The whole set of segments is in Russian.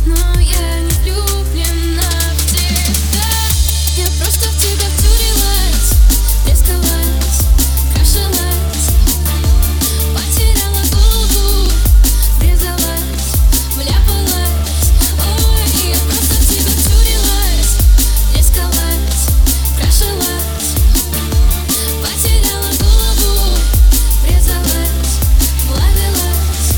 но я не влюблена в тебя. Я просто в тебя втюрилась, трескалась, крашилась, потеряла голову, врезалась, вляпалась. Ой, я просто в тебя втюрилась, трескалась, крашилась, потеряла голову, врезалась, вплавилась.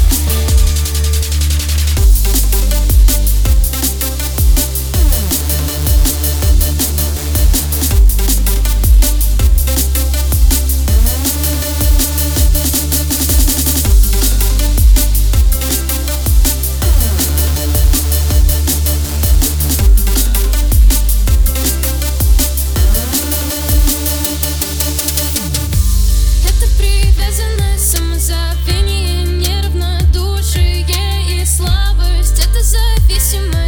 Это привязанность, самозабвение, неравнодушие и слабость. Это зависимость.